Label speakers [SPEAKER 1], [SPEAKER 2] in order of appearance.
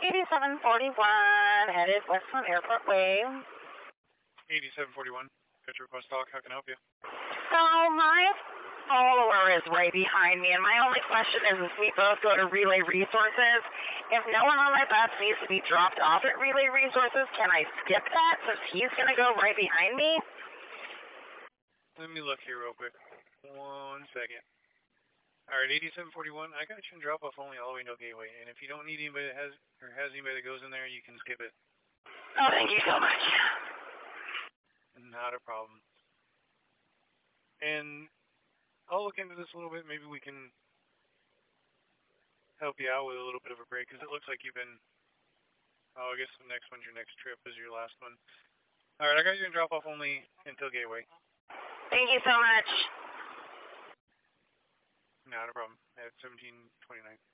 [SPEAKER 1] 8741, headed west from Airport Way.
[SPEAKER 2] 8741, got your request talk, how can I help you?
[SPEAKER 1] So my follower is right behind me, and my only question is if we both go to Relay Resources, if no one on my bus needs to be dropped off at Relay Resources, can I skip that since he's going to go right behind me?
[SPEAKER 2] Let me look here real quick. 1 second. Alright, 8741, I got you in drop off only all the way to Gateway, and if you don't need anybody that has anybody that goes in there, you can skip it.
[SPEAKER 1] Oh, thank you so much.
[SPEAKER 2] Not a problem. And I'll look into this a little bit. Maybe we can help you out with a little bit of a break, because it looks like you've been, I guess the next one's your next trip is your last one. Alright, I got you in drop off only until Gateway.
[SPEAKER 1] Thank you so much.
[SPEAKER 2] Not a problem. At 1729.